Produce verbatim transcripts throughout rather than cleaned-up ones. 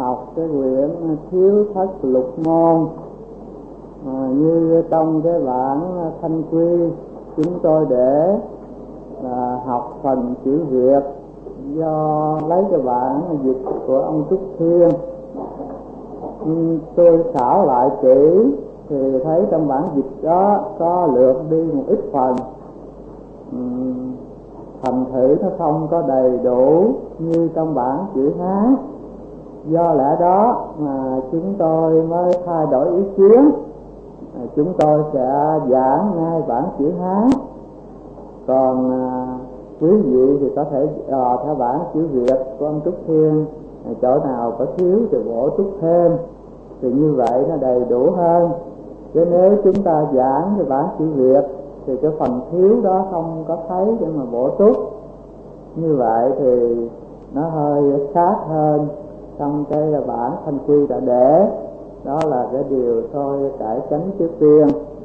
học cái quyển Thiếu Thất Lục Môn. À, như trong cái bản thanh quy chúng tôi để là học phần chữ Việt do lấy cái bản dịch của ông Trúc Thiên. Ừ, tôi khảo lại kỹ thì thấy trong bản dịch đó có lược đi một ít phần, ừ, thành thử nó không có đầy đủ như trong bản chữ Hán. Do lẽ đó mà chúng tôi mới thay đổi ý kiến. À, chúng tôi sẽ giảng ngay bản chữ Hán, còn à, quý vị thì có thể dò theo bản chữ Việt của ông Trúc Thiên, à, chỗ nào có thiếu thì bổ túc thêm, thì như vậy nó đầy đủ hơn. Chứ nếu chúng ta giảng cái bản chữ Việt thì cái phần thiếu đó không có thấy để mà bổ túc, như vậy thì nó hơi sát hơn trong cái bản thanh quy đã để. Đó là cái điều tôi cải chánh trước tiên.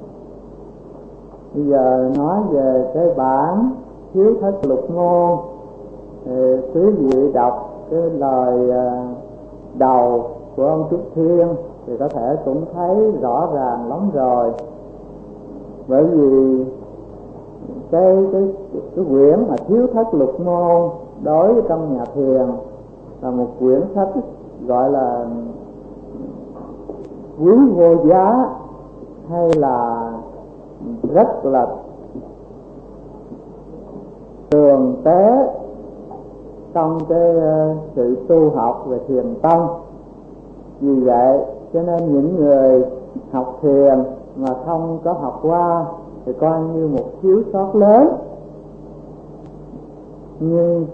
Bây giờ nói về cái bản Thiếu Thất Lục Môn, thì quý vị đọc cái lời đầu của ông Trúc Thiên thì có thể cũng thấy rõ ràng lắm rồi. Bởi vì cái cái cái quyển mà Thiếu Thất Lục Môn đối với trong nhà thiền là một quyển sách gọi là quý vô giá, hay là rất là tường tế trong cái sự tu học về thiền tông. Vì vậy cho nên những người học thiền mà không có học qua thì coi như một thiếu sót lớn. Nhưng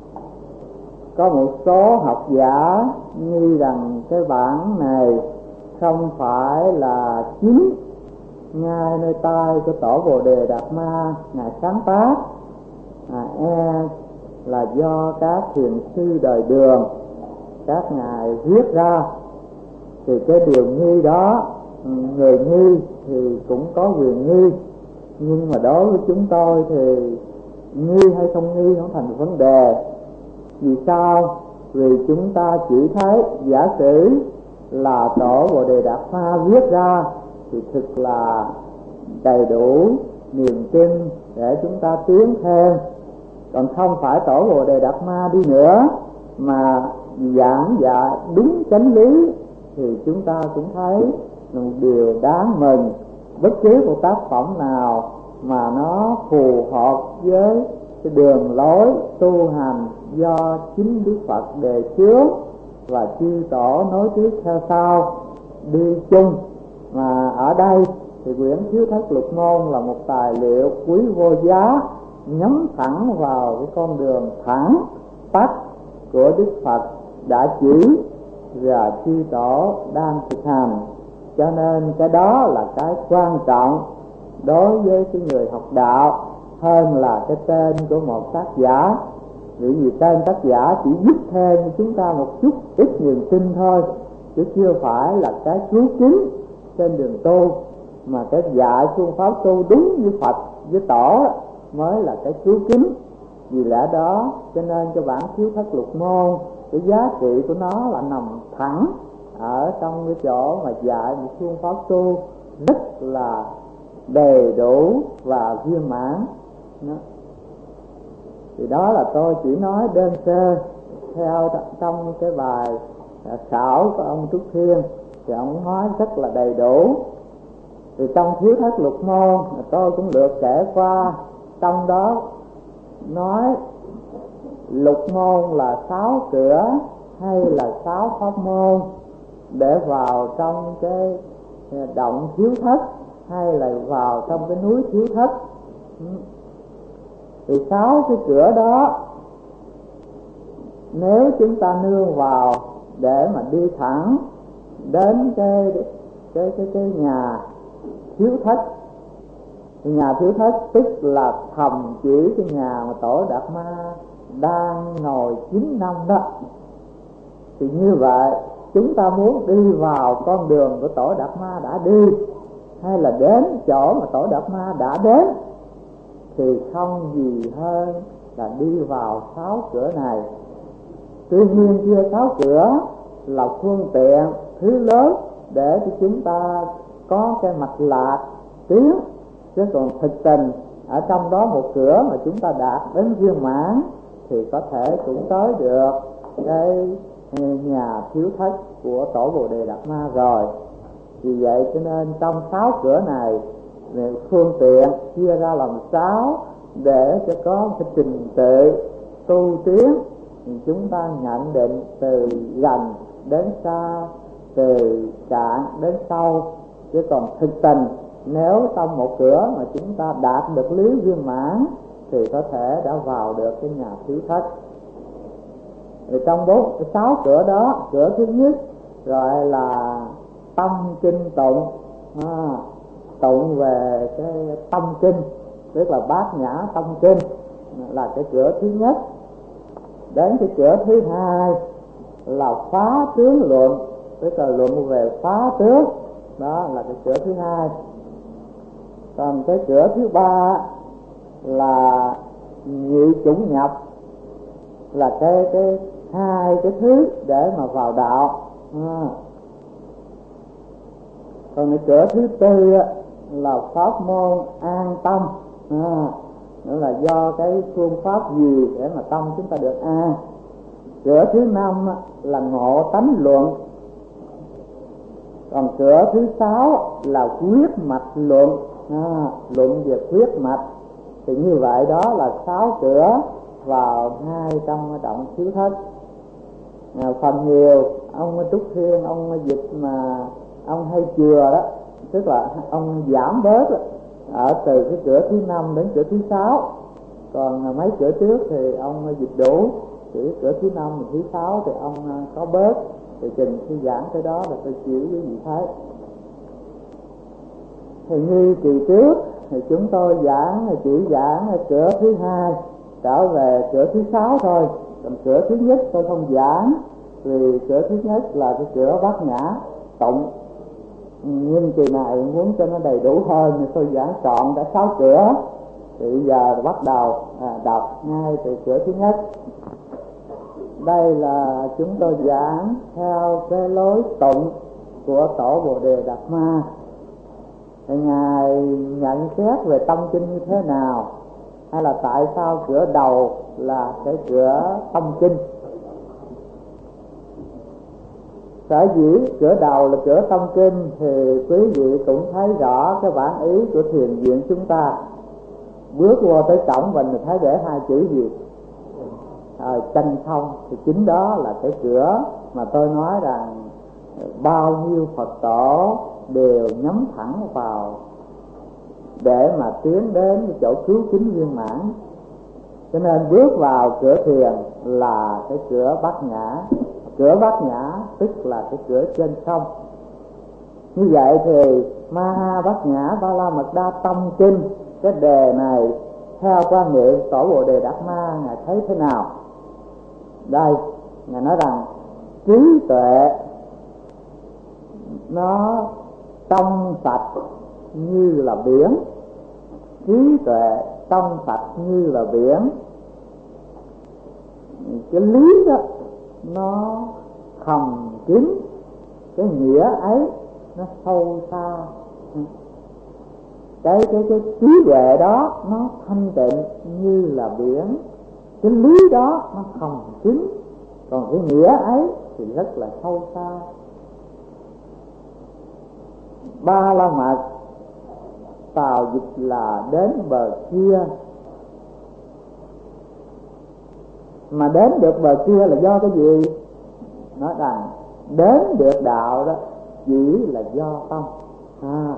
có một số học giả nghi rằng cái bản này không phải là chính ngay nơi tay của Tổ Bồ Đề Đạt Ma ngài sáng tác, à, e là do các thiền sư đời Đường các ngài viết ra. Thì cái điều nghi đó, người nghi thì cũng có quyền nghi, nhưng mà đối với chúng tôi thì nghi hay không nghi không thành vấn đề. Vì sao? Vì chúng ta chỉ thấy giả sử là Tổ Bồ Đề Đạt Ma viết ra thì thực là đầy đủ niềm tin để chúng ta tiến thêm. Còn không phải Tổ Bồ Đề Đạt Ma đi nữa mà giảng dạy đúng chánh lý thì chúng ta cũng thấy là một điều đáng mừng. Bất cứ một tác phẩm nào mà nó phù hợp với cái đường lối tu hành do chính Đức Phật đề trước và chư tổ nối tiếp theo sau đi chung, mà ở đây thì quyển Thiếu Thất Lục Môn là một tài liệu quý vô giá, nhắm thẳng vào cái con đường thẳng tắt của Đức Phật đã chỉ và chư tổ đang thực hành. Cho nên cái đó là cái quan trọng đối với cái người học đạo hơn là cái tên của một tác giả. Vì vì tên tác giả chỉ giúp thêm chúng ta một chút ít niềm tin thôi, chứ chưa phải là cái cứu chính trên đường tu. Mà cái dạy phương pháp tu đúng với Phật với Tổ mới là cái cứu chính. Vì lẽ đó cho nên cái bản Thiếu Thất Lục Môn, cái giá trị của nó là nằm thẳng ở trong cái chỗ mà dạy một phương pháp tu rất là đầy đủ và viên mãn. Đó. Thì đó là tôi chỉ nói đơn sơ theo trong cái bài khảo của ông Trúc Thiên, thì ông nói rất là đầy đủ. Thì trong Thiếu Thất Lục Môn tôi cũng lược kể qua, trong đó nói lục môn là sáu cửa hay là sáu pháp môn để vào trong cái động Thiếu Thất hay là vào trong cái núi Thiếu Thất. Thì sáu cái cửa đó nếu chúng ta nương vào để mà đi thẳng đến cái cái cái cái nhà Thiếu Thất, thì nhà Thiếu Thất tức là thầm chỉ cái nhà mà Tổ Đạt Ma đang ngồi chín năm đó. Thì như vậy chúng ta muốn đi vào con đường của Tổ Đạt Ma đã đi, hay là đến chỗ mà Tổ Đạt Ma đã đến, thì không gì hơn là đi vào sáu cửa này. Tuy nhiên kia sáu cửa là phương tiện thứ lớn để cho chúng ta có cái mạch lạc tiến, chứ còn thực tình ở trong đó một cửa mà chúng ta đạt đến viên mãn thì có thể cũng tới được cái nhà thiếu thất của tổ Bồ Đề Đạt Ma rồi. Vì vậy cho nên trong sáu cửa này, phương tiện chia ra làm sáu để cho có cái trình tự tu tiến, chúng ta nhận định từ gần đến xa, từ cạn đến sâu. Chứ còn thực tình nếu trong một cửa mà chúng ta đạt được lý viên mãn thì có thể đã vào được cái nhà thiếu thất. Thì trong bốn sáu cửa đó, cửa thứ nhất gọi là tâm kinh tụng, à, tụng về cái tâm kinh, tức là bát nhã tâm kinh là cái cửa thứ nhất. Đến cái cửa thứ hai là phá tướng luận, tức là luận về phá tướng, đó là cái cửa thứ hai. Còn cái cửa thứ ba là nhị chủng nhập, là cái cái hai cái thứ để mà vào đạo. À. Còn cái cửa thứ tư là pháp môn an tâm, à, nữa là do cái phương pháp gì để mà tâm chúng ta được an. Cửa thứ năm là ngộ tánh luận. Còn cửa thứ sáu là quyết mạch luận, à, luận về quyết mạch. Thì như vậy đó là sáu cửa vào hai trong động thiếu thất. À, phần nhiều ông Trúc Thiên, ông dịch mà ông hay chừa đó, tức là ông giảm bớt đó, ở từ cái cửa thứ năm đến cửa thứ sáu. Còn mấy cửa trước thì ông dịch đủ, chỉ cửa thứ năm và thứ sáu thì ông có bớt. Thì trình khi giảng tới đó là tôi chịu với vị thấy. Thì như kỳ trước thì chúng tôi giảng chỉ giảng cửa thứ hai trở về cửa thứ sáu thôi. Còn cửa thứ nhất tôi không giảng, vì cửa thứ nhất là cái cửa bát nhã tụng. Nhưng kỳ này muốn cho nó đầy đủ hơn thì tôi giảng trọn cả sáu cửa. Thì bây giờ bắt đầu à, đọc ngay từ cửa thứ nhất. Đây là chúng tôi giảng theo cái lối tụng của tổ Bồ Đề Đạt Ma. Thì Ngài nhận xét về tâm kinh như thế nào, hay là tại sao cửa đầu là cái cửa tâm kinh? Sở dĩ cửa đầu là cửa tâm kinh thì quý vị cũng thấy rõ cái bản ý của thiền viện chúng ta. Bước vô tới cổng mình thấy để hai chữ gì? À, chân không. Thì chính đó là cái cửa mà tôi nói rằng bao nhiêu Phật tổ đều nhắm thẳng vào để mà tiến đến cái chỗ cứu kính viên mãn. Cho nên bước vào cửa thiền là cái cửa bát nhã. Cửa bát nhã tức là cái cửa trên không. Như vậy thì Ma Bát Nhã Ba La Mật Đa Tâm Kinh, cái đề này theo quan niệm tổ Bồ Đề Đạt Ma, Ngài thấy thế nào? Đây, Ngài nói rằng trí tuệ nó trong sạch như là biển. Trí tuệ trong sạch như là biển. Cái lý đó nó thầm kín, cái nghĩa ấy nó sâu xa. Cái cái cái trí tuệ đó nó thanh tịnh như là biển. Cái lý đó nó thầm kín, còn cái nghĩa ấy thì rất là sâu xa. Ba La Mật tào dịch là đến bờ kia. Mà đến được bờ kia là do cái gì? Nói rằng đến được đạo đó chỉ là do tâm. À,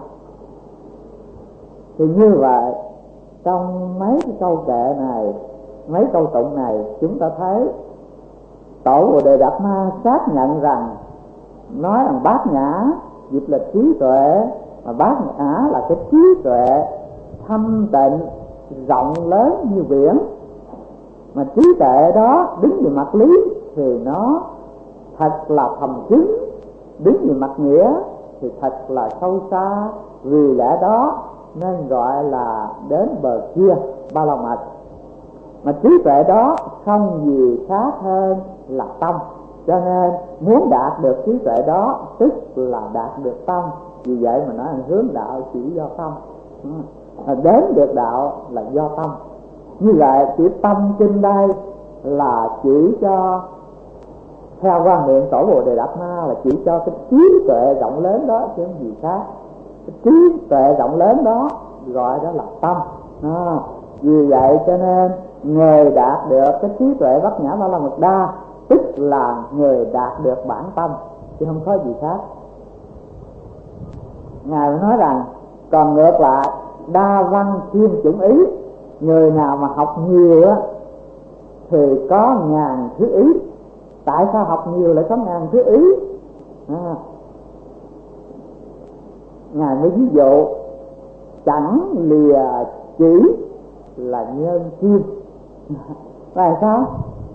thì như vậy trong mấy cái câu kệ này, mấy câu tụng này, chúng ta thấy tổ Bồ Đề Đạt Ma xác nhận rằng nói rằng bát nhã dịch là trí tuệ, mà bát nhã là cái trí tuệ thanh tịnh rộng lớn như biển. Mà trí tuệ đó đứng về mặt lý thì nó thật là thầm kín, đứng về mặt nghĩa thì thật là sâu xa. Vì lẽ đó nên gọi là đến bờ kia Ba La Mật. Mà trí tuệ đó không gì khác hơn là tâm. Cho nên muốn đạt được trí tuệ đó tức là đạt được tâm. Vì vậy mà nói hướng đạo chỉ do tâm, đến được đạo là do tâm. Như vậy chỉ tâm kinh đây là chỉ cho, theo quan niệm Tổ Bồ Đề Đạt Ma, là chỉ cho cái trí tuệ rộng lớn đó chứ không gì khác. Cái trí tuệ rộng lớn đó gọi đó là tâm. À, vì vậy cho nên người đạt được cái trí tuệ Bát Nhã Ba La Mật Đa tức là người đạt được bản tâm, chứ không có gì khác. Ngài nói rằng còn ngược lại đa văn chuyên chủng ý, người nào mà học nhiều á thì có ngàn thứ ý. Tại sao học nhiều lại có ngàn thứ ý? À, Ngài mới ví dụ chẳng lìa chỉ là nhân chuyên. Tại sao?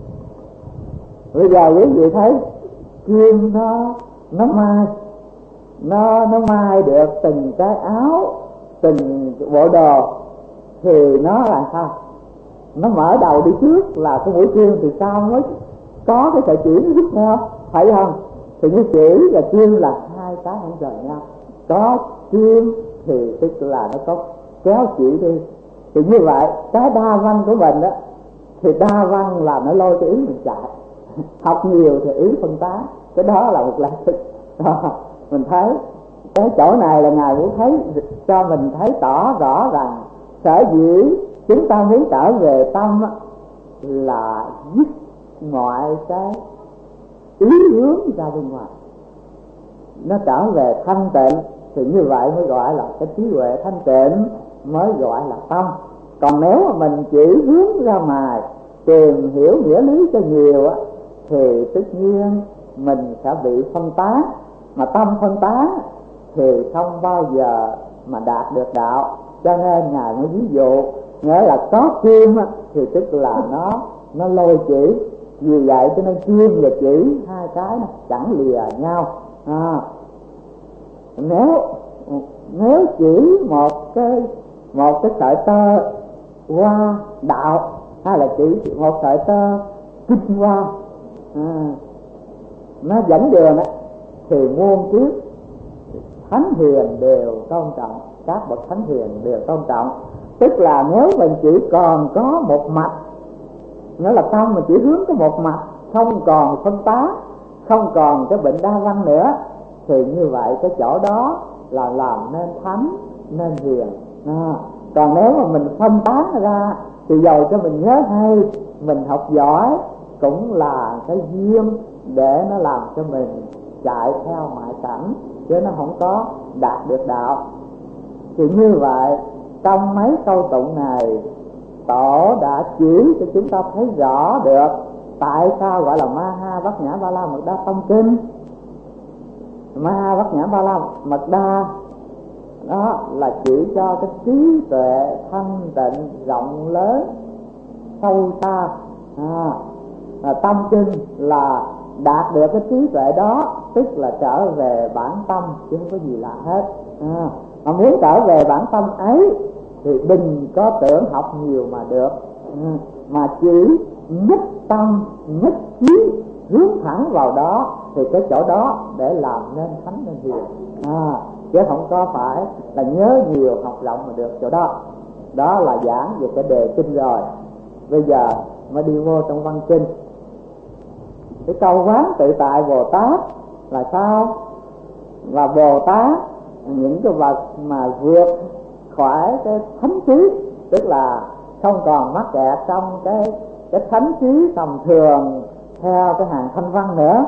Bây giờ quý vị thấy chuyên nó nó mai nó nó mai được từng cái áo, từng bộ đồ, thì nó là sao? Nó mở đầu đi trước là cái mũi chuyên, thì sao mới có cái sợi chỉ nó rút theo, phải không? Thì như chỉ và chuyên là hai cái không rời nhau. Có chuyên thì tức là nó có kéo chỉ đi. Thì như vậy cái đa văn của mình đó, thì đa văn là nó lôi cái ý mình chạy. Học nhiều thì ý phân tán, cái đó là một lẽ thực. Mình thấy cái chỗ này là Ngài muốn thấy cho mình thấy tỏ rõ rằng sở dĩ chúng ta muốn trở về tâm là dứt mọi cái ý hướng ra bên ngoài, nó trở về thanh tịnh, thì như vậy mới gọi là cái trí huệ thanh tịnh, mới gọi là tâm. Còn nếu mà mình chỉ hướng ra ngoài tìm hiểu nghĩa lý cho nhiều á, thì tất nhiên mình sẽ bị phân tán, mà tâm phân tán thì không bao giờ mà đạt được đạo. Cho nên Ngài mới ví dụ, nghĩa là có kim á, thì tức là nó nó lôi chỉ. Vì vậy cho nên kim và chỉ hai cái nó chẳng lìa nhau. À, nếu nếu chỉ một cái một cái sợi tơ qua đạo, hay là chỉ một sợi tơ kinh qua, à, nó dẫn đường á, thì muôn kiếp thánh hiền đều tôn trọng, các bậc thánh hiền đều tôn trọng. Tức là nếu mình chỉ còn có một mạch, nghĩa là tâm mình chỉ hướng có một mạch, không còn phân tán, không còn cái bệnh đa văn nữa, thì như vậy cái chỗ đó là làm nên thánh nên hiền. À, còn nếu mà mình phân tán ra thì dầu cho mình nhớ hay, mình học giỏi, cũng là cái duyên để nó làm cho mình chạy theo ngoại cảnh, chứ nó không có đạt được đạo. Thì như vậy trong mấy câu tụng này, Tổ đã chỉ cho chúng ta thấy rõ được tại sao gọi là Ma Ha Bát Nhã Ba La Mật Đa Tông Kinh. Ma Ha Bát Nhã Ba La Mật Đa đó là chỉ cho cái trí tuệ thanh tịnh rộng lớn sâu xa. À, à, tâm kinh là đạt được cái trí tuệ đó, tức là trở về bản tâm, chứ không có gì lạ hết. À, mà muốn trở về bản tâm ấy thì đừng có tưởng học nhiều mà được, à, mà chỉ nhất tâm nhất trí hướng thẳng vào đó, thì cái chỗ đó để làm nên thánh nên hiền. À, chứ không có phải là nhớ nhiều học rộng mà được chỗ đó. Đó là giảng về cái đề kinh rồi. Bây giờ mới đi vô trong văn kinh. Cái câu quán tự tại Bồ Tát là sao? Và Bồ Tát những cái vật mà vượt khỏi cái thánh trí, tức là không còn mắc kẹt trong cái cái thánh trí tầm thường theo cái hàng thanh văn nữa.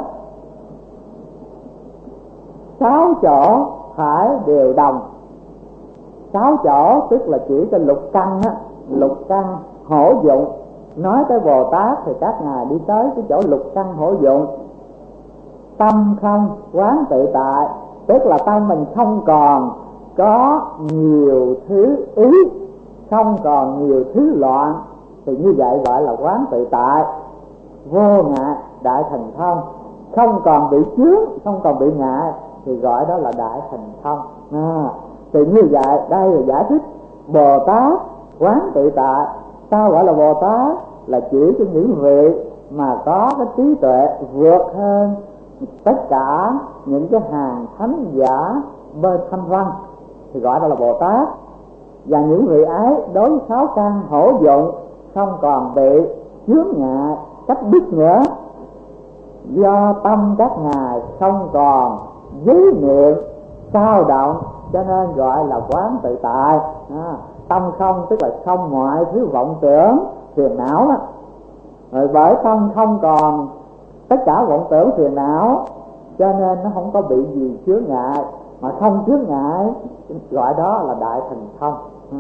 Sáu chỗ phải đều đồng. Sáu chỗ tức là chỉ cái lục căn á, lục căn hữu dụng. Nói tới Bồ Tát thì các ngài đi tới cái chỗ lục căn hữu dụng. Tâm không quán tự tại, tức là tâm mình không còn có nhiều thứ ý, không còn nhiều thứ loạn, thì như vậy gọi là quán tự tại. Vô ngại đại thành thông, không còn bị chướng, không còn bị ngại, thì gọi đó là đại thành thông. À, thì như vậy đây là giải thích Bồ Tát quán tự tại. Sao gọi là Bồ Tát? Là chỉ cho những vị mà có cái trí tuệ vượt hơn tất cả những cái hàng thánh giả bên thanh văn thì gọi đó là Bồ Tát. Và những vị ấy đối với sáu căn hữu dụng không còn bị chướng ngại cách đứt nữa, do tâm các ngài không còn dí niệm sao động, cho nên gọi là quán tự tại. À, tâm không tức là không ngoại thứ vọng tưởng phiền não đó. Rồi bởi tâm không còn tất cả vọng tưởng phiền não cho nên nó không có bị gì chướng ngại, mà không chướng ngại gọi đó là đại thành thông. Ừ.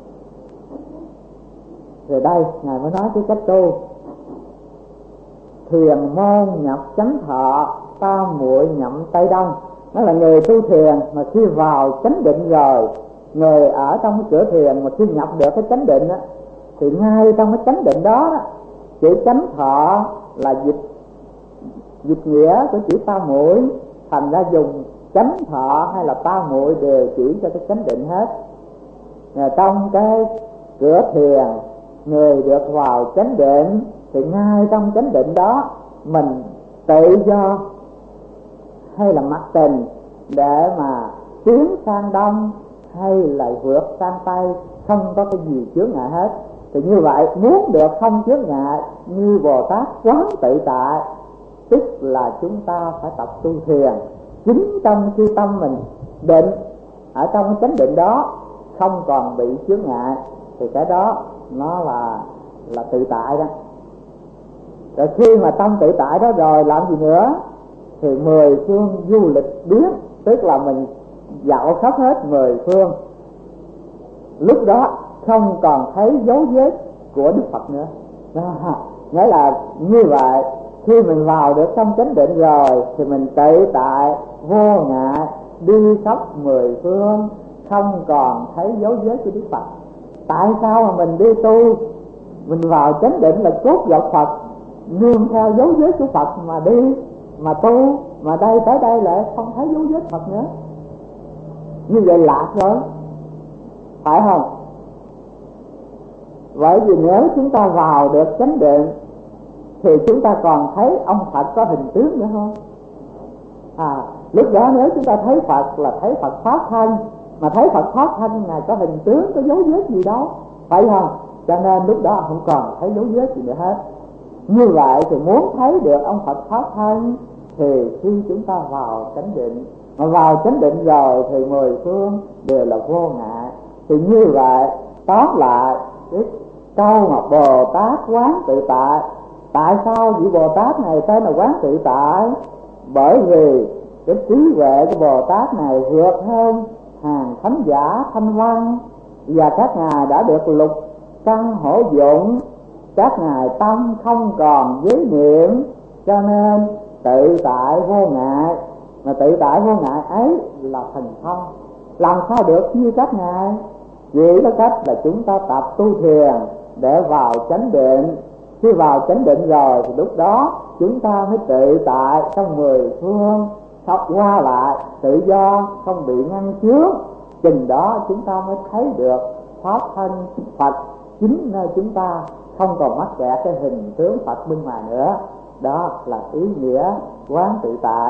Rồi đây ngài mới nói cái cách tu. Thiền môn nhập chánh thọ, tam muội nhậm tây đông. Đó là người tu thiền mà khi vào chánh định rồi, người ở trong cái cửa thiền mà khi nhập được cái chánh định á, thì ngay trong cái chánh định đó, đó chữ chánh thọ là dịch dịch nghĩa của chữ tam muội, thành ra dùng chánh thọ hay là tam muội đều chỉ cho cái chánh định hết. Và trong cái cửa thiền người được vào chánh định thì ngay trong chánh định đó mình tự do hay là mặc tình để mà tiến sang đông hay là vượt sang tây, không có cái gì chướng ngại hết. Thì như vậy muốn được không chướng ngại như Bồ Tát quán tự tại, tức là chúng ta phải tập tu thiền. Chính trong khi tâm mình định ở trong cái chánh định đó không còn bị chướng ngại thì cái đó nó là là tự tại đó. Rồi khi mà tâm tự tại đó rồi làm gì nữa thì mười phương du lịch biến, tức là mình dạo khắp hết mười phương, lúc đó không còn thấy dấu vết của Đức Phật nữa. Đó, nghĩa là như vậy, khi mình vào được trong chánh định rồi thì mình tự tại vô ngại đi khắp mười phương, không còn thấy dấu vết của Đức Phật. Tại sao mà mình đi tu, mình vào chánh định là cốt giọt Phật, nương theo dấu vết của Phật mà đi mà tu, mà đây tới đây lại không thấy dấu vết Phật nữa, như vậy lạc rồi, phải không? Bởi vì nếu chúng ta vào được chánh định thì chúng ta còn thấy ông Phật có hình tướng nữa không? À, lúc đó nếu chúng ta thấy Phật là thấy Phật pháp thân, mà thấy Phật pháp thân Ngài có hình tướng, có dấu vết gì đâu, phải không? Cho nên lúc đó không còn thấy dấu vết gì nữa hết. Như vậy thì muốn thấy được ông Phật pháp thân thì khi chúng ta vào chánh định, mà vào chánh định rồi thì mười phương đều là vô ngại. Thì như vậy tóm lại cái câu mà Bồ Tát quán tự tại, tại sao vị Bồ Tát này tên là quán tự tại? Bởi vì cái trí huệ của Bồ Tát này vượt hơn hàng thánh giả thanh văn, và các ngài đã được lục căn hữu dụng, các ngài tâm không còn giới niệm, cho nên tự tại vô ngại. Mà tự tại vô ngại ấy là thành thông. Làm sao được như các ngài? Chỉ có cách là chúng ta tập tu thiền để vào chánh định. Khi vào chánh định rồi thì lúc đó chúng ta mới tự tại trong mười phương, học qua lại tự do, không bị ngăn chướng. Chừng đó chúng ta mới thấy được pháp thân Phật chính nơi chúng ta, không còn mắc kẹt cái hình tướng Phật bên ngoài nữa. Đó là ý nghĩa quán tự tại.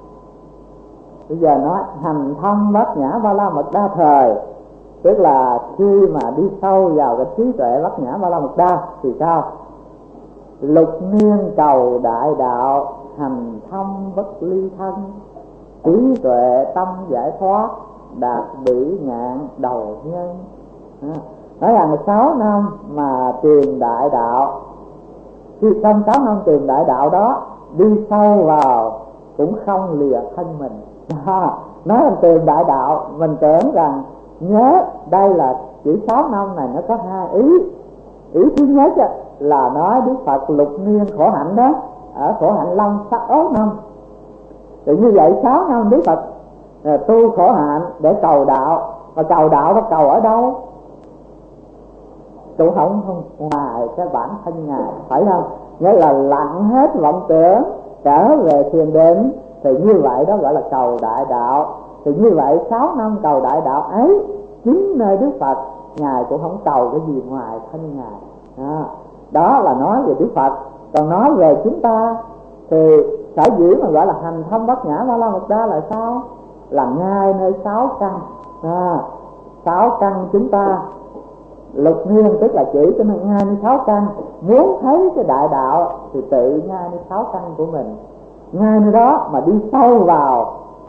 Bây giờ nói hành thông bát nhã ba la mật đa thời, tức là khi mà đi sâu vào cái trí tuệ bát nhã ba la mật đa thì sao? Lục niên cầu đại đạo, hành thông bất ly thân, trí tuệ tâm giải thoát, đạt bỉ ngạn đầu nhân. Nói rằng sáu năm mà tìm đại đạo, khi trong sáu năm tìm đại đạo đó đi sâu vào cũng không lìa thân mình. À, nói rằng tìm đại đạo, mình tưởng rằng nhớ đây là chỉ sáu năm này nó có hai ý. Ý thứ nhất là nói Đức Phật lục niên khổ hạnh đó, ở khổ hạnh long sáu năm. Thì như vậy sáu năm Đức Phật tu khổ hạnh để cầu đạo, mà cầu đạo nó cầu ở đâu? Cũng không, không ngoài cái bản thân Ngài, phải không? Nghĩa là lặng hết vọng tưởng, trở về thiền định, thì như vậy đó gọi là cầu đại đạo. Thì như vậy sáu năm cầu đại đạo ấy, chính nơi Đức Phật Ngài cũng không cầu cái gì ngoài thân Ngài. Đó, đó là nói về Đức Phật. Còn nói về chúng ta thì sở dĩ mà gọi là hành thông bát nhã ba la mật đa là sao? Là ngay nơi sáu căn. À, sáu căn chúng ta lục niên tức là chỉ cho nên ngay nơi sáu căn. Muốn thấy cái đại đạo thì tự ngay nơi sáu căn của mình, ngay nơi đó mà đi sâu vào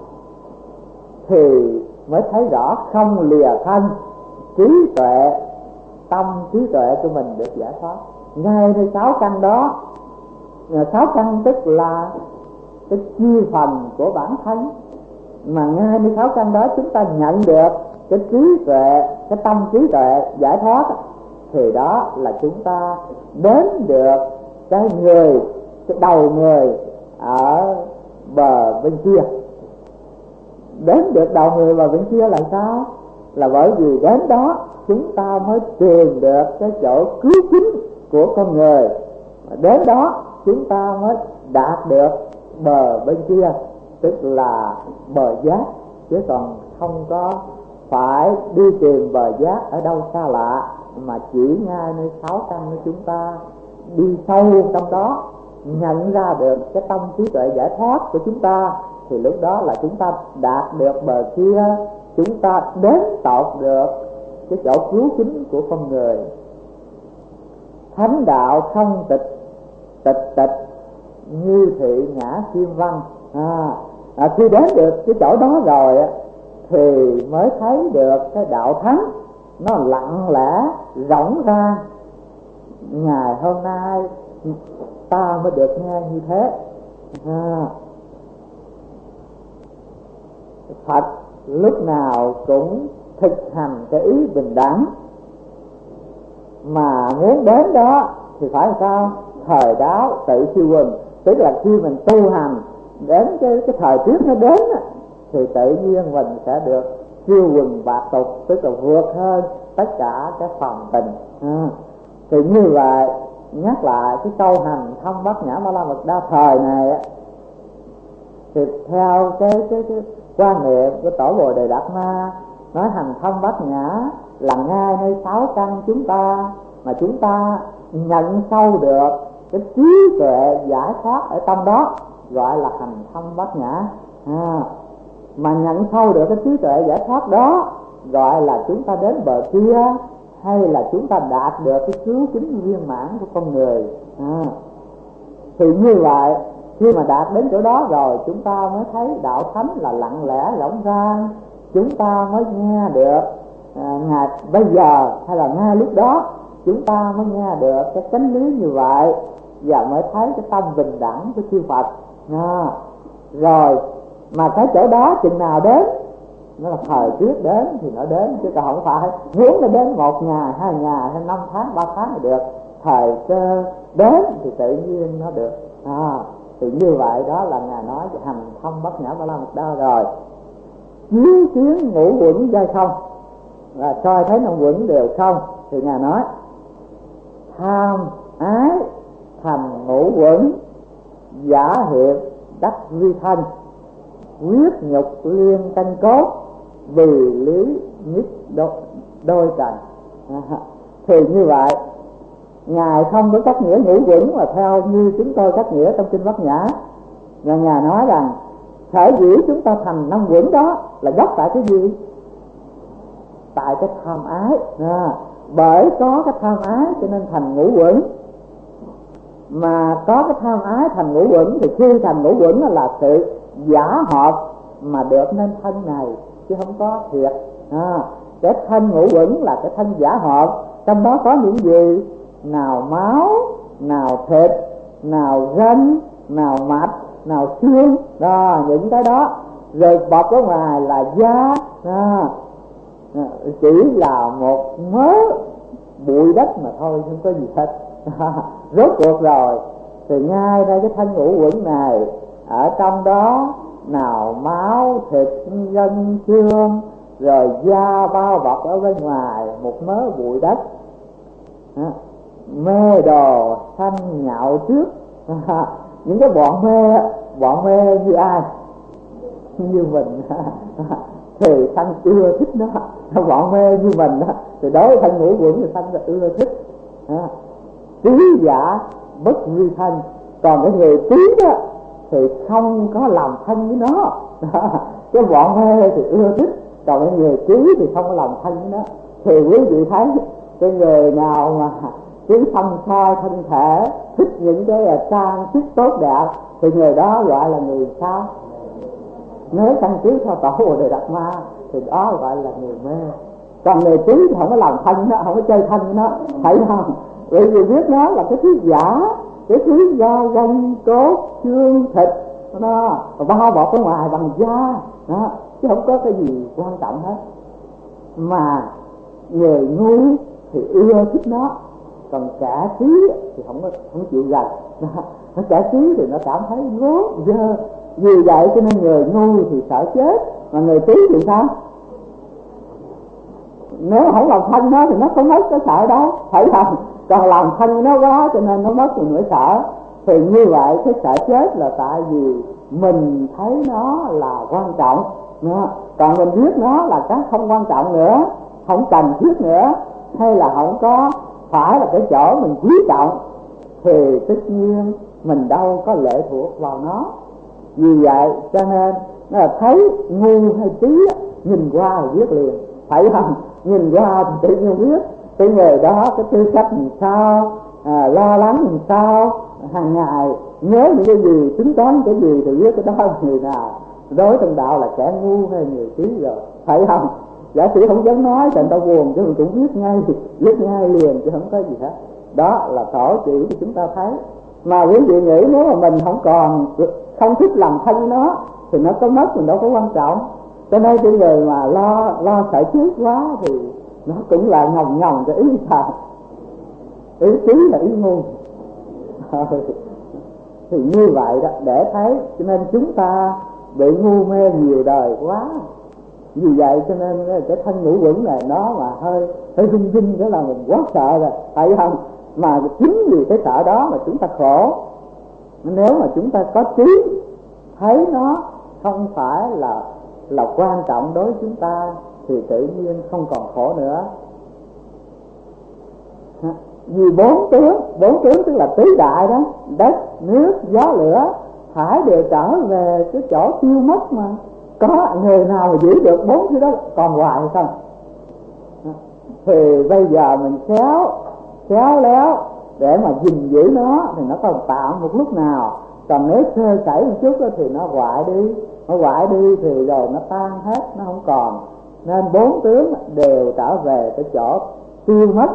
thì mới thấy rõ không lìa thân, trí tuệ, tâm trí tuệ của mình được giải thoát. Ngay nơi sáu căn đó, sáu căn tức là cái chi phần của bản thân, mà ngay nơi sáu căn đó chúng ta nhận được cái trí tuệ, cái tâm trí tuệ giải thoát, thì đó là chúng ta đến được cái người, cái đầu người ở bờ bên kia. Đến được đầu người bờ bên kia là sao? Là bởi vì đến đó chúng ta mới tìm được cái chỗ cứu chính của con người. Đến đó chúng ta mới đạt được bờ bên kia, tức là bờ giác, chứ còn không có phải đi tìm bờ giác ở đâu xa lạ, mà chỉ ngay nơi sáu căn của chúng ta đi sâu trong đó, nhận ra được cái tâm trí tuệ giải thoát của chúng ta, thì lúc đó là chúng ta đạt được bờ kia, chúng ta đến tột được cái chỗ cứu chính của con người. Thánh đạo không tịch, tịch tịch như thị ngã kim văn. À, à, khi đến được cái chỗ đó rồi thì mới thấy được cái đạo thánh nó lặng lẽ rỗng ra. Ngày hôm nay ta mới được nghe như thế. À, Phật lúc nào cũng thực hành cái ý bình đẳng, mà muốn đến đó thì phải sao? Thời đáo tự siêu quần, tức là khi mình tu hành đến cái, cái thời tiết nó đến thì tự nhiên mình sẽ được siêu quần bạc tục, tức là vượt hơn tất cả các phần tình. À, thì như vậy nhắc lại cái câu hành thông bát nhã ba la mật đa thời này thì theo cái cái cái quan niệm của tổ Bồ Đề Đạt Ma, nói hành thông bát nhã là ngay nơi sáu căn chúng ta, mà chúng ta nhận sâu được cái trí tuệ giải thoát ở trong đó, gọi là hành thông bát nhã. À, mà nhận sâu được cái trí tuệ giải thoát đó gọi là chúng ta đến bờ kia, hay là chúng ta đạt được cái cứu chính viên mãn của con người. À, thì như vậy khi mà đạt đến chỗ đó rồi, chúng ta mới thấy đạo thánh là lặng lẽ rỗng ra. Chúng ta mới nghe được à, ngày bây giờ hay là ngay lúc đó chúng ta mới nghe được cái chánh lý như vậy, và mới thấy cái tâm bình đẳng của chư Phật. À, rồi mà cái chỗ đó chừng nào đến, nó là thời tiết đến thì nó đến, chứ không phải muốn nó đến một ngày, hai ngày, hay năm tháng, ba tháng là được. Thời cơ đến thì tự nhiên nó được. À, thì như vậy đó là Ngài nói hành thông bát nhã ba la mật đa rồi. Chiếu kiến ngũ uẩn giai không, là coi thấy năm uẩn đều không, thì Ngài nói tham ái thành ngũ uẩn, giả hiệp đắc vi thân, quyết nhục liên canh cốt, vì lý nhất đôi, đôi trần. À, thì như vậy Ngài không có cách nghĩa ngũ uẩn mà theo như chúng tôi cách nghĩa trong kinh Bát Nhã. Và Ngài nói rằng sở dĩ chúng ta thành năm uẩn đó là gốc tại cái gì? Tại cái tham ái. À, bởi có cái tham ái cho nên thành ngũ uẩn. Mà có cái tham ái thành ngũ uẩn thì khi thành ngũ uẩn là sự giả hợp mà được nên thân này, chứ không có thiệt. À, cái thân ngũ uẩn là cái thân giả hợp, trong đó có những gì? Nào máu, nào thịt, nào gân, nào mạch, nào xương, đó, những cái đó. Rồi bọc ở ngoài là da, đó, chỉ là một mớ bụi đất mà thôi, không có gì hết. Rốt cuộc rồi thì ngay ra cái thân ngũ uẩn này, ở trong đó nào máu, thịt, gân, xương, rồi da bao bọc ở bên ngoài một mớ bụi đất. Mê đồ sanh nhạo trước. Những cái bọn mê, bọn mê như ai? Như mình. Thì sanh ưa thích nó. Bọn mê như mình đó, thì đối với thân ngũ uẩn thì sanh là ưa thích. Trí giả bất vi thân. Còn cái người trí đó thì không có làm thân với nó. Cái bọn mê thì ưa thích, còn cái người trí thì không có làm thân với nó. Thì quý vị thấy cái người nào mà cứ xăm soi thân thể, thích những cái trang sức tốt đẹp thì người đó gọi là người sao? Nếu căn cứ theo tổ Bồ Đề Đạt Ma thì đó gọi là người mê. Còn người trí thì không có làm thân với nó, không có chơi thân với nó, thấy không? Bởi vì biết nó là cái thứ giả, cái thứ do gân cốt xương thịt nó bao bọc ở ngoài bằng da đó, chứ không có cái gì quan trọng hết. Mà người ngu thì ưa thích nó, còn kẻ trí thì không có không chịu gần. Kẻ trí thì nó cảm thấy ngố dơ. Vì vậy cho nên người ngu thì sợ chết, mà người trí thì sao? Nếu không làm thân nó thì nó không mất cái sợ đâu, phải không? Còn làm thân nó quá cho nên nó mất thì nỗi sợ. Thì như vậy cái sợ chết là tại vì mình thấy nó là quan trọng, còn mình biết nó là cái không quan trọng nữa, không cần thiết nữa, hay là không có phải là cái chỗ mình quý trọng, thì tất nhiên mình đâu có lệ thuộc vào nó. Vì vậy cho nên nó là thấy ngu hay trí nhìn qua thì biết liền, phải không? Nhìn qua thì tự nhiên biết cái người đó cái tư cách làm sao, à, lo lắng làm sao, hàng ngày nhớ những cái gì, tính toán cái gì thì biết cái đó là người nào. Đối trong đạo là kẻ ngu hay người trí rồi, phải không? Giả sử không dám nói thì người ta buồn, chứ mình cũng biết ngay, biết ngay liền chứ không có gì hết. Đó là tổ chỉ cho chúng ta thấy. Mà quý vị nghĩ nếu mà mình không còn không thích làm thân nó thì nó có mất mình đâu có quan trọng. Cho nên cái người mà lo lo sợ chết quá thì nó cũng là ngòng ngòng cái ý sao, ý trí là ý ngu. Thì như vậy đó, để thấy cho nên chúng ta bị ngu mê nhiều đời quá. Vì vậy cho nên cái thân ngũ quẩn này nó mà hơi hơi rung rung cái là mình quá sợ rồi, phải không? Mà chính vì cái sợ đó mà chúng ta khổ. Nếu mà chúng ta có trí thấy nó không phải là là quan trọng đối với chúng ta thì tự nhiên không còn khổ nữa. Vì bốn tướng, bốn tướng tức là tứ đại đó, đất, nước, gió, lửa, phải đều trở về cái chỗ tiêu mất mà. Có người nào mà giữ được bốn thứ đó còn hoài hay không? Thì bây giờ mình khéo khéo léo để mà gìn giữ nó thì nó còn tạm một lúc nào. Còn nếu sơ sẩy một chút đó thì nó hoại đi, nó hoại đi thì rồi nó tan hết, nó không còn. Nên bốn tướng đều trở về cái chỗ tiêu mất.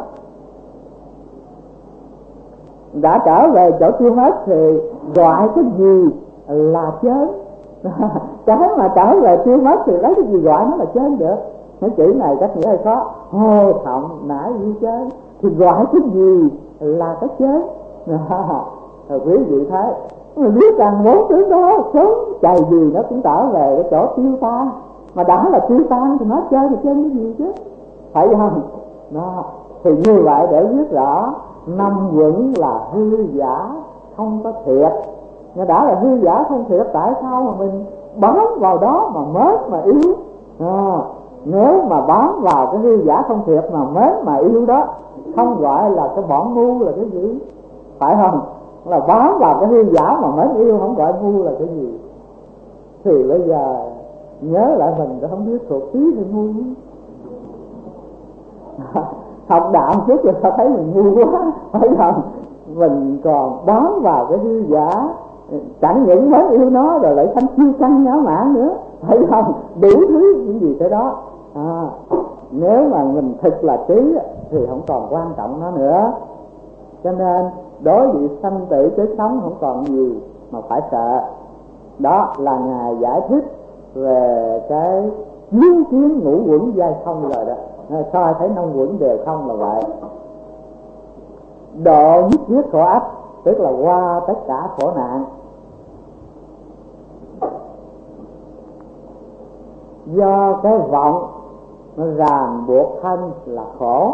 Đã trở về chỗ tiêu mất thì gọi cái gì là chớn? Cái mà trở về tiêu mất thì lấy cái gì gọi nó là chớn được? Cái chữ này cách nghĩa hơi khó. Hô thọng nãi như chớn thì gọi cái gì là cái chớn? Rồi quý vị thấy mình biết rằng bốn tướng đó sớm chày gì nó cũng trở về cái chỗ tiêu tan. Mà đã là tiêu tan thì nó chơi thì chơi cái gì chứ, phải không? Đó. Thì như vậy để biết rõ năm quẩn là hư giả không có thiệt. Nó đã là hư giả không thiệt, tại sao mà mình bám vào đó mà mến mà yêu? À, nếu mà bám vào cái hư giả không thiệt mà mến mà yêu đó, không gọi là cái bọn ngu là cái gì, phải không? Là bám vào cái hư giả mà mến yêu, không gọi ngu là cái gì. Thì bây giờ nhớ lại mình đã không biết thuộc trí thì ngu. Học đạo chút rồi ta thấy mình ngu quá, phải không? Mình còn bám vào cái hư giả, chẳng những mến yêu nó rồi lại thành chiêu căng nhã mạn nữa, phải không? Đủ thứ những gì tới đó. À, nếu mà mình thực là trí thì không còn quan trọng nó nữa. Cho nên đối với sanh tử chết sống không còn gì mà phải sợ. Đó là Ngài giải thích về cái kiến kiến ngũ quẩn giai không rồi đó. Soi thấy năm quẩn đều không là vậy. Độ nhất thiết khổ ách tức là qua tất cả khổ nạn. Do cái vọng nó ràng buộc thân là khổ.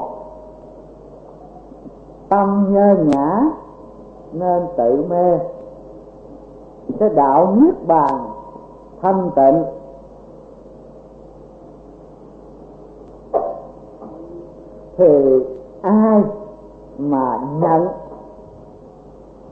Tâm nhơ nhã nên tự mê. Cái đạo niết bàn thanh tịnh thì ai mà nhận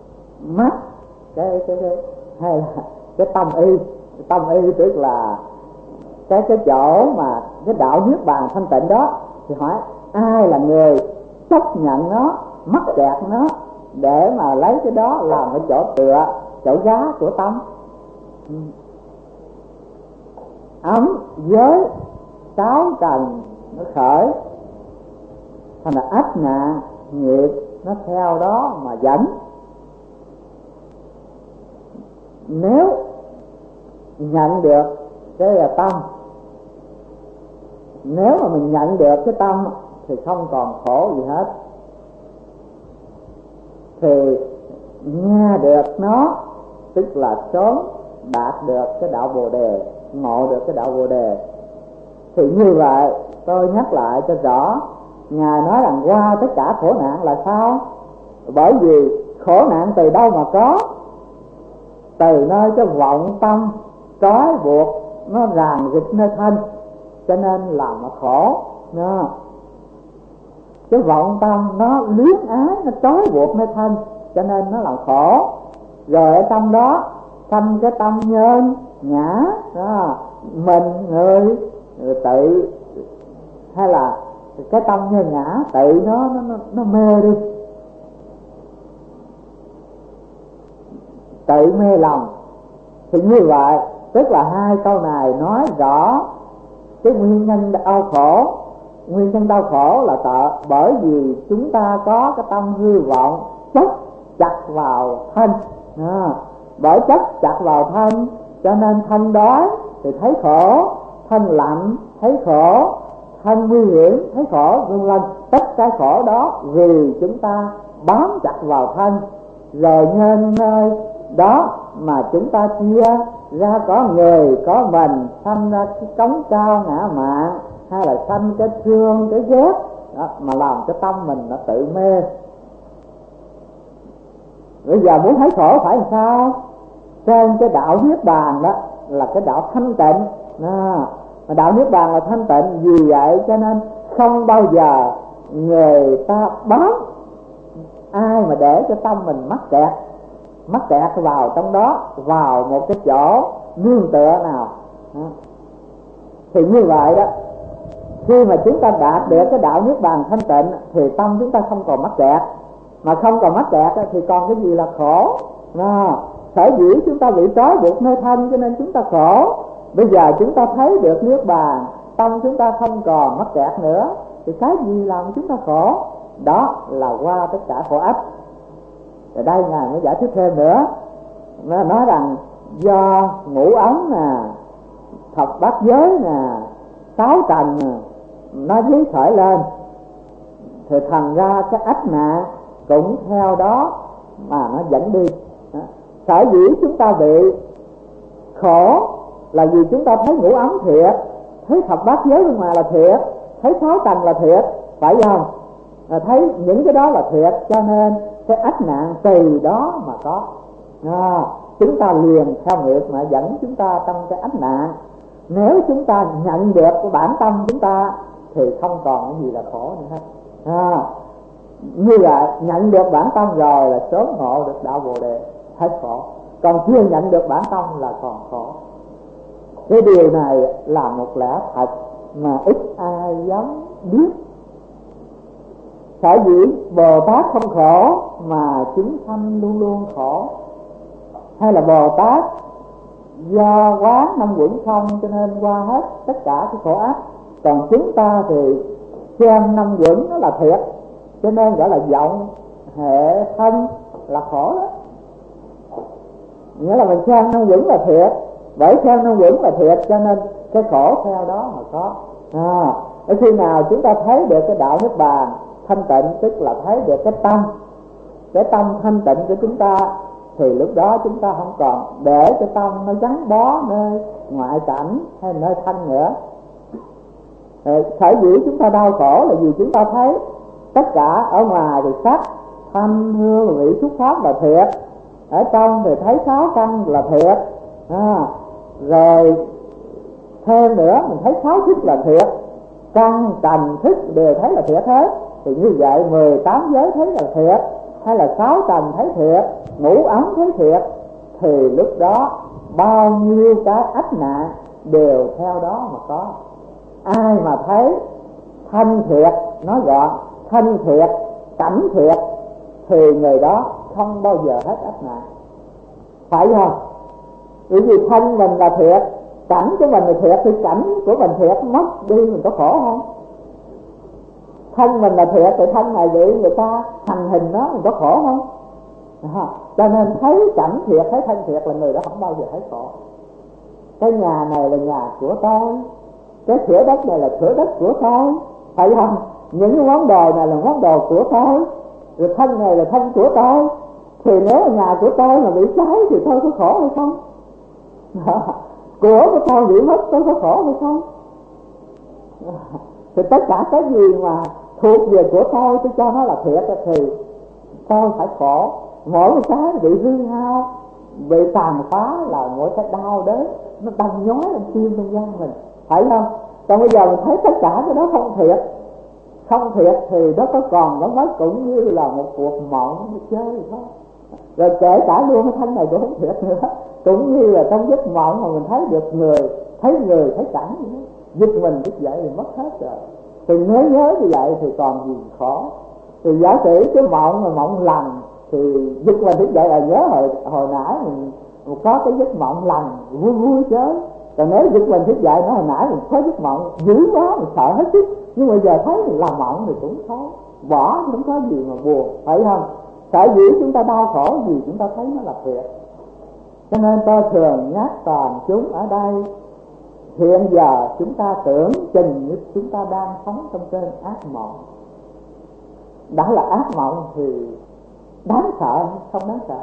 mắt, cái cái cái hay là cái tâm y. Tâm y tức là cái cái chỗ mà cái đạo niết bàn thanh tịnh đó, thì hỏi ai là người chấp nhận nó, mắc kẹt nó để mà lấy cái đó làm cái chỗ tựa, chỗ giá của tâm. Ấm giới sáu trần nó khởi, thành là ách nạn nghiệp nó theo đó mà dẫn. Nếu nhận được cái là tâm, nếu mà mình nhận được cái tâm thì không còn khổ gì hết. Thì nghe được nó tức là sớm đạt được cái đạo Bồ Đề, ngộ được cái đạo Bồ Đề. Thì như vậy tôi nhắc lại cho rõ, Ngài nói rằng qua tất cả khổ nạn là sao? Bởi vì khổ nạn từ đâu mà có? Từ nơi cái vọng tâm trói buộc, nó ràng rịch nơi thân, cho nên làm nó khổ. Nó cái vọng tâm nó luyến ái, nó trói buộc nơi thân, cho nên nó làm khổ. Rồi ở trong đó sanh cái tâm nhân ngã đó, mình người, người tự, hay là cái tâm nhân ngã tự nó nó nó mê đi, tự mê lòng. Thì như vậy tức là hai câu này nói rõ cái nguyên nhân đau khổ. Nguyên nhân đau khổ là tạo bởi vì chúng ta có cái tâm hư vọng chấp chặt vào thân. À, bởi chấp chặt vào thân cho nên thân đói thì thấy khổ, thân lạnh thấy khổ, thân nguy hiểm thấy khổ, vân vân. Tất cả khổ đó vì chúng ta bám chặt vào thân. Rồi nhân nơi đó mà chúng ta chia ra có người có mình, sanh ra cái cống cao ngã mạn, hay là sanh cái thương cái ghét đó, mà làm cho tâm mình nó tự mê. Bây giờ muốn thấy khổ phải làm sao? Trên cái đạo niết bàn đó là cái đạo thanh tịnh. À, mà đạo niết bàn là thanh tịnh, vì vậy cho nên không bao giờ người ta bám ai mà để cho tâm mình mắc kẹt, mắc kẹt vào trong đó, vào một cái chỗ nương tựa nào. À, thì như vậy đó, khi mà chúng ta đạt được cái đạo niết bàn thanh tịnh thì tâm chúng ta không còn mắc kẹt. Mà không còn mắc kẹt thì còn cái gì là khổ? À, sở dĩ chúng ta bị trói buộc nơi thân cho nên chúng ta khổ. Bây giờ chúng ta thấy được niết bàn, tâm chúng ta không còn mắc kẹt nữa, thì cái gì làm chúng ta khổ? Đó là qua tất cả khổ ách. Rồi đây Ngài mới giải thích thêm nữa. Nó nói rằng do ngũ ấm nè, thập bát giới nè, sáu trần nè, nó dí khởi lên, thì thành ra cái ách nạn cũng theo đó mà nó dẫn đi. Sở dĩ chúng ta bị khổ là vì chúng ta thấy ngũ ấm thiệt, thấy thập bát giới bên ngoài là thiệt, thấy sáu trần là thiệt, phải không? À, thấy những cái đó là thiệt, cho nên cái ách nạn từ đó mà có. À, chúng ta liền theo nghiệp mà dẫn chúng ta trong cái ách nạn. Nếu chúng ta nhận được cái bản tâm chúng ta thì không còn cái gì là khổ nữa hết. À, như vậy nhận được bản tâm rồi là sớm ngộ được đạo Bồ Đề, hết khổ. Còn chưa nhận được bản tâm là còn khổ. Cái điều này là một lẽ thật mà ít ai dám biết. Sở dĩ Bồ Tát không khổ mà chúng sanh luôn luôn khổ, hay là Bồ Tát do quán năm quẩn không cho nên qua hết tất cả cái khổ ách. Còn chúng ta thì xem năm quẩn nó là thiệt, cho nên gọi là vọng hệ thân là khổ đó. Nghĩa là mình xem năm quẩn là thiệt, bởi xem năm quẩn là thiệt cho nên cái khổ theo đó mà có. À, khi nào chúng ta thấy được cái đạo niết bàn thanh tịnh, tức là thấy được cái tâm, cái tâm thanh tịnh của chúng ta, thì lúc đó chúng ta không còn để cái tâm nó gắn bó nơi ngoại cảnh hay nơi thân nữa. Sở dĩ chúng ta đau khổ là vì chúng ta thấy tất cả ở ngoài thì sắc, thanh, hương, vị, xúc, pháp là thiệt, ở trong thì thấy sáu căn là thiệt. À, rồi thêm nữa mình thấy sáu thức là thiệt, căn, trần, thức đều thấy là thiệt hết. Thì như vậy mười tám giới thấy là thiệt, hay là sáu trần thấy thiệt, ngũ ấm thấy thiệt, thì lúc đó bao nhiêu cái ách nạn đều theo đó mà có. Ai mà thấy thanh thiệt, nói gọn thanh thiệt, cảnh thiệt, thì người đó không bao giờ hết ách nạn, phải không? Bởi vì thân mình là thiệt, cảnh của mình là thiệt, thì cảnh của mình thiệt mất đi mình có khổ không? Thân mình là thiệt thì thân này bị người ta hành hình nó mình có khổ không? À, cho nên thấy cảnh thiệt, thấy thân thiệt là người đó không bao giờ thấy khổ. Cái nhà này là nhà của tôi, cái thửa đất này là thửa đất của tôi, phải không? Những cái món đồ này là món đồ của tôi, rồi thân này là thân của tôi. Thì nếu nhà của tôi mà bị cháy thì tôi có khổ hay không? Của của tôi bị mất tôi có khổ hay không? Thì tất cả cái gì mà thuộc về của tôi, tôi cho nó là thiệt thì tôi phải khổ. Mỗi cái bị hư hao, bị tàn phá là mỗi cái đau đớn, nó đâm nhói lên tim lên gan mình, phải không? Còn bây giờ mình thấy tất cả cái đó không thiệt, không thiệt thì đó có còn nó mới cũng như là một cuộc mộng chơi thôi. Rồi kể cả luôn cái thân này cũng không thiệt nữa, cũng như là trong giấc mộng mà mình thấy được người, thấy người, thấy cảnh gì đó, giật mình thức dậy thì mất hết rồi. Thì nhớ nhớ như vậy thì còn gì khổ. Thì giả sử cái mộng mà mộng lành thì giật mình thức dậy là nhớ hồi hồi nãy mình, mình có cái giấc mộng lành vui vui chứ. Còn nếu giật mình thức dậy nói hồi nãy mình có giấc mộng dữ quá mình sợ hết chứ, nhưng mà giờ thấy mình làm mộng thì cũng khó, bỏ không có gì mà buồn, phải không? Sở dĩ chúng ta đau khổ vì chúng ta thấy nó là thiệt. Cho nên tôi thường nhắc toàn chúng ở đây, hiện giờ chúng ta tưởng chừng như chúng ta đang sống trong cơn ác mộng. Đã là ác mộng thì đáng sợ không đáng sợ?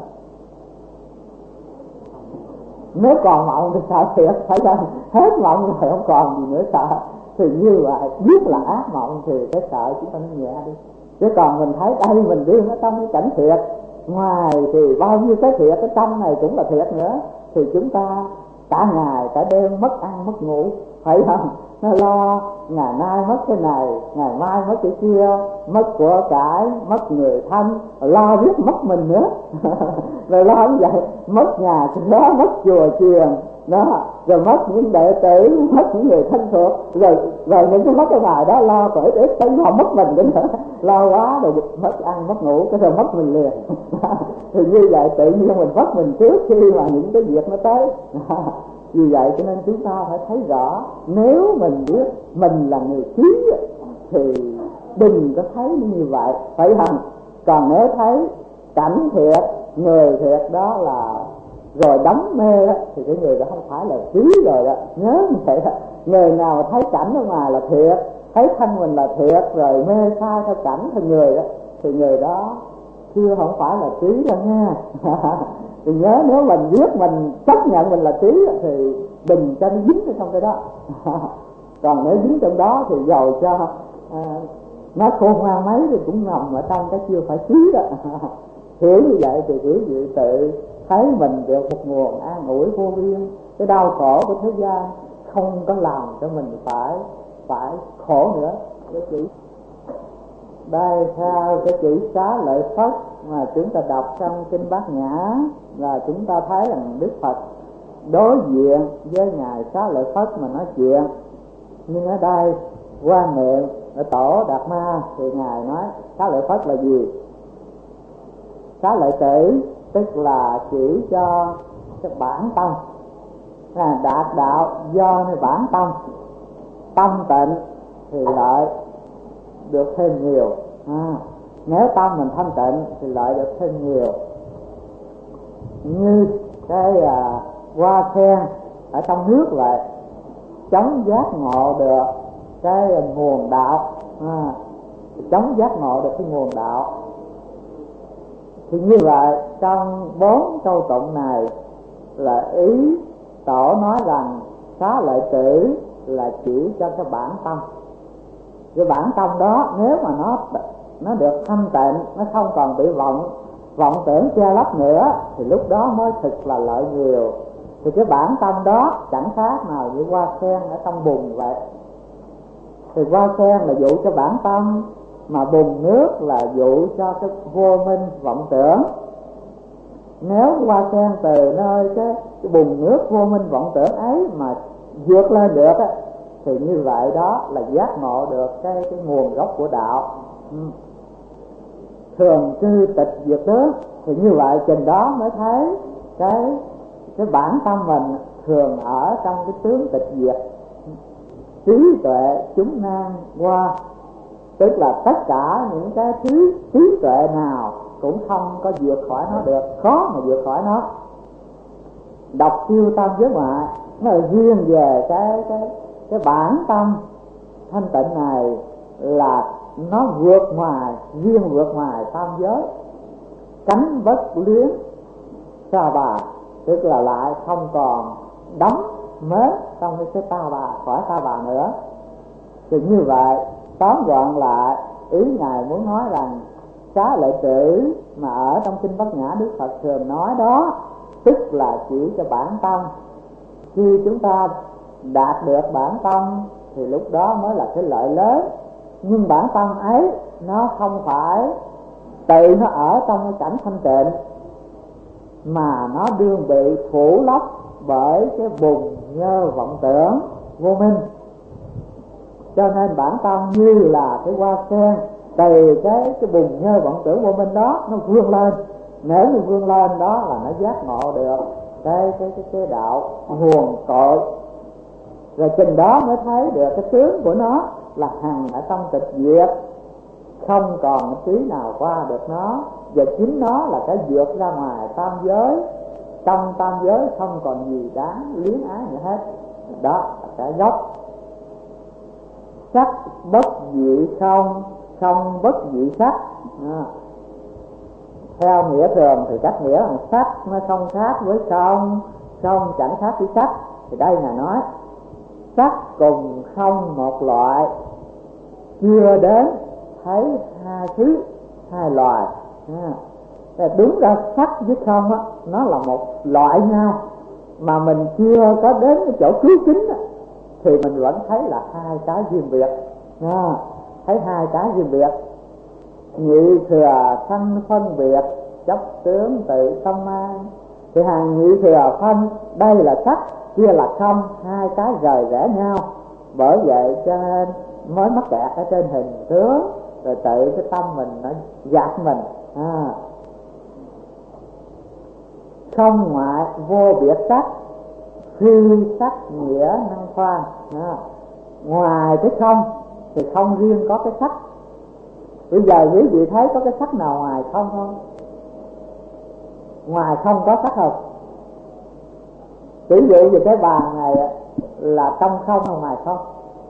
Nếu còn mộng thì sợ thiệt, phải không? Hết mộng rồi không còn gì nữa sợ. Thì như vậy, biết là ác mộng thì cái sợ chúng ta nó nhẹ đi. Chứ còn mình thấy đây mình riêng ở trong cái cảnh thiệt, ngoài thì bao nhiêu cái thiệt, cái trong này cũng là thiệt nữa, thì chúng ta cả ngày cả đêm mất ăn mất ngủ, phải không? Nó lo ngày nay mất cái này, ngày mai mất cái kia, mất của cải, mất người thân, lo biết mất mình nữa. Rồi lo như vậy, mất nhà đó, mất chùa chiền đó, rồi mất những đệ tử, mất những người thân thuộc, rồi rồi những cái mất cái ngoài đó lo cởi ít tới họ mất mình nữa, lo quá rồi mất ăn mất ngủ, cái rồi mất mình liền. Thì như vậy tự nhiên mình mất mình trước khi mà những cái việc nó tới. Vì vậy cho nên chúng ta phải thấy rõ, nếu mình biết mình là người trí thì đừng có thấy như vậy, phải không? Còn nếu thấy cảnh thiệt, người thiệt đó là rồi đắm mê đó, thì cái người đó không phải là trí rồi đó. Nhớ như vậy đó, người nào thấy cảnh ở ngoài là thiệt, thấy thân mình là thiệt, rồi mê sai theo cảnh theo người đó, thì người đó chưa không phải là trí đâu nha. Thì nhớ nếu mình biết mình chấp nhận mình là trí thì đừng cho nó dính ở trong cái đó. Còn nếu dính trong đó thì dầu cho à, nó khôn ngoan mấy thì cũng nằm ở trong cái chưa phải trí đó. Hiểu như vậy thì quý vị tự thấy mình được một nguồn an ủi vô biên. Cái đau khổ của thế gian không có làm cho mình phải phải khổ nữa. Cái chữ đây theo cái chữ Xá Lợi Phất mà chúng ta đọc trong kinh Bát Nhã, là chúng ta thấy rằng Đức Phật đối diện với ngài Xá Lợi Phất mà nói chuyện. Nhưng ở đây quan niệm ở tổ Đạt Ma thì ngài nói Xá Lợi Phất là gì? Xá lợi tử tức là chỉ cho cái bản tâm, là đạt đạo do nơi bản tâm, tâm tịnh thì lợi được thêm nhiều. À, nếu tâm mình thanh tịnh thì lợi được thêm nhiều. Như cái à, hoa sen ở trong nước vậy, chống giác ngộ được cái nguồn đạo, à, chống giác ngộ được cái nguồn đạo. Thì như vậy trong bốn câu tụng này là ý tổ nói rằng Xá lợi tử là chỉ cho cái bản tâm. Cái bản tâm đó nếu mà nó nó được thanh tịnh, nó không còn bị vọng vọng tưởng che lấp nữa, thì lúc đó mới thực là lợi nhiều. Thì cái bản tâm đó chẳng khác nào như hoa sen ở trong bùn vậy. Thì hoa sen là dụ cho bản tâm mà bùn nước là dụ cho cái vô minh vọng tưởng. Nếu hoa sen từ nơi cái, cái bùn nước vô minh vọng tưởng ấy mà vượt lên được á, thì như vậy đó là giác ngộ được cái, cái nguồn gốc của đạo. Ừ. Thường cư tịch diệt tướng, thì như vậy chừng đó mới thấy cái cái bản tâm mình thường ở trong cái tướng tịch diệt. Trí tuệ chúng nan qua, tức là tất cả những cái thứ trí tuệ nào cũng không có vượt khỏi nó được, khó mà vượt khỏi nó. Đọc siêu tâm giới ngoại nó là riêng về cái cái cái bản tâm thanh tịnh này, là nó vượt ngoài, riêng vượt ngoài tam giới, cánh bất luyến sa bà, tức là lại không còn đắm mến trong cái ta bà, khỏi ta bà nữa. Thì như vậy tóm gọn lại, ý ngài muốn nói rằng xá lợi tử mà ở trong kinh Bát Nhã Đức Phật thường nói đó, tức là chỉ cho bản tâm. Khi chúng ta đạt được bản tâm thì lúc đó mới là cái lợi lớn. Nhưng bản tâm ấy nó không phải tự nó ở trong cái cảnh thanh tịnh, mà nó đương bị phủ lấp bởi cái bùn nhơ vọng tưởng vô minh. Cho nên bản tâm như là cái hoa sen, từ cái cái bùn nhơ vọng tưởng vô minh đó nó vươn lên. Nếu như vươn lên đó là nó giác ngộ được cái cái cái, cái đạo nguồn cội. Rồi chừng đó mới thấy được cái tướng của nó là hằng ở trong tịch diệt, không còn tí nào qua được nó. Và chính nó là cái vượt ra ngoài tam giới, trong tam giới không còn gì đáng luyến ái nữa hết. Đó là cái gốc. Sắc bất dị không, không bất dị sắc. À, theo nghĩa thường thì các nghĩa là sắc nó không khác với không, không chẳng khác với sắc. Thì đây là nói sắc cùng không một loại, chưa đến thấy hai thứ hai loài. À, đúng ra sắc với không á, nó là một loại nhau, mà mình chưa có đến cái chỗ cứu kính á, thì mình vẫn thấy là hai cái riêng biệt. À, thấy hai cái riêng biệt. Nhị thừa sanh phân biệt, chấp tướng tự tâm mang. Thì hàng nhị thừa phân, đây là sắc, kia là không, hai cái rời rẽ nhau. Bởi vậy cho nên mới mắc kẹt ở trên hình tướng, rồi tự cái tâm mình nó gạt mình. À, không ngoại vô biệt sắc, phi sắc nghĩa năng khoan. À, ngoài cái không thì không riêng có cái sắc. Bây giờ quý vị thấy có cái sắc nào ngoài không không? Ngoài không có sắc không? Ví dụ như cái bàn này là trong không hay ngoài không?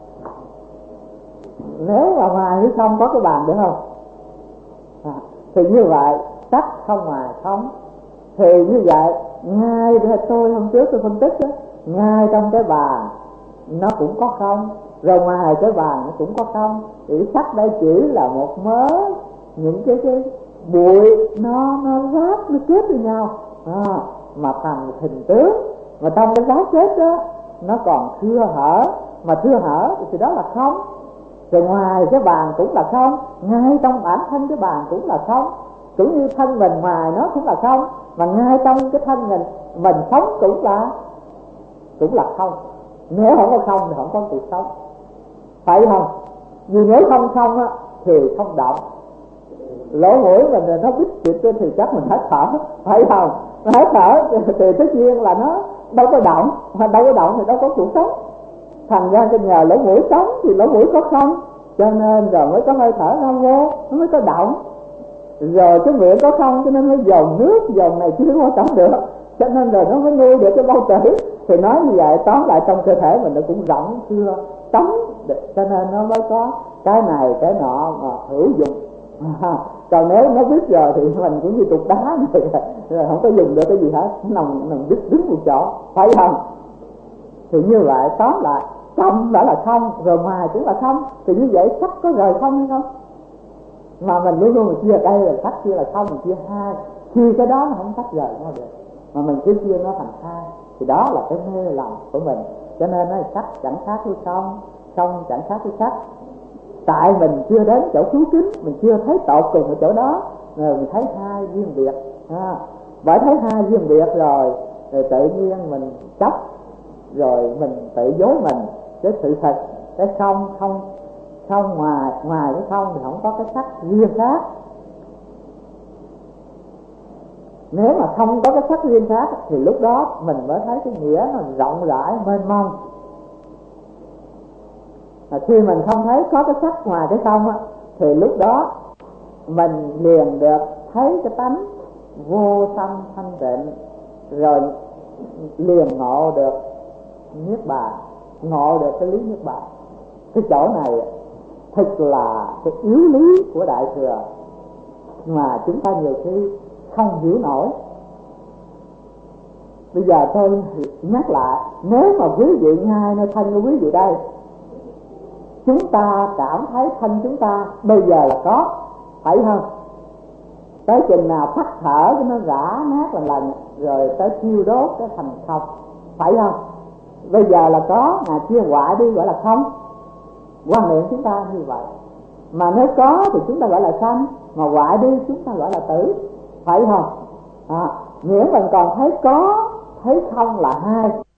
Nếu là ngoài hay không có cái bàn được không? À, thì như vậy sắc không ngoài không. Thì như vậy ngay tôi hôm trước tôi phân tích đó, ngay trong cái bàn nó cũng có không, rồi ngoài cái bàn nó cũng có không. Thì sắc đây chỉ là một mớ những cái cái bụi nó nó ráp nó kết với nhau, à, mà thành hình tướng. Mà trong cái ráp kết đó nó còn thưa hở, mà thưa hở thì đó là không. Rồi ngoài cái bàn cũng là không, ngay trong bản thân cái bàn cũng là không. Cũng như thân mình ngoài nó cũng là không, mà ngay trong cái thân mình mình sống cũng là cũng là không. Nếu không có không thì không có cuộc sống, phải không? Vì nếu không không á thì không động. Lỗ mũi mình nó bít chịu trên thì chắc mình hết thở, phải không? Nó hết thở thì tất nhiên là nó đâu có động, mà đâu có động thì đâu có cuộc sống. Thành ra cho nhờ lỗ mũi sống thì lỗ mũi có không, cho nên rồi mới có hơi thở ra vô, nó mới có động. Rồi cái miệng có không cho nên nó dồn nước, dồn này chứ không có được, cho nên rồi nó mới nuôi được cái bao tử. Thì nói như vậy tóm lại trong cơ thể mình nó cũng rộng thưa trống, cho nên nó mới có cái này cái nọ mà hữu dụng. À, còn nếu nó biết rồi thì mình cũng như cục đá này, rồi không có dùng được cái gì hết, nó nằm nằm đứt đứng một chỗ, phải không? Thì như vậy tóm lại trong đã là không, rồi ngoài cũng là không. Thì như vậy sắc có rời không hay không? Mà mình luôn luôn mình chia đây là sắc, kia là không, mình chia hai, chia cái đó nó không tách rời nhau được, mà mình cứ chia nó thành hai. Thì đó là cái mê lầm của mình. Cho nên nó sắc chẳng khác với không, không chẳng khác với sắc. tại mình chưa đến chỗ cứu kính, mình chưa thấy tột cùng ở chỗ đó, rồi mình thấy hai riêng biệt. À, bởi thấy hai riêng biệt rồi, rồi tự nhiên mình chấp, rồi mình tự dối mình. Cái sự thật, cái không không không ngoài ngoài cái không thì không có cái sắc riêng khác. Nếu mà không có cái sắc riêng khác thì lúc đó mình mới thấy cái nghĩa nó rộng rãi mênh mông. Mà khi mình không thấy có cái sắc ngoài cái không á, thì lúc đó mình liền được thấy cái tánh vô tâm thanh tịnh, rồi liền ngộ được niết bàn, ngộ được cái lý niết bàn. Cái chỗ này thực là cái yếu lý của Đại Thừa mà chúng ta nhiều khi không hiểu nổi. Bây giờ tôi nhắc lại, nếu mà quý vị ngay nơi thân của quý vị đây, chúng ta cảm thấy thân chúng ta bây giờ là có, phải không? Tới chừng nào phát thở cho nó rã nát lần lần, rồi tới thiêu đốt cái thành không, phải không? Bây giờ là có, mà chia hoại đi gọi là không. Quan niệm chúng ta như vậy. Mà nếu có thì chúng ta gọi là sanh, mà hoại đi chúng ta gọi là tử, phải không? À, nghĩa mình còn thấy có, thấy không là hai.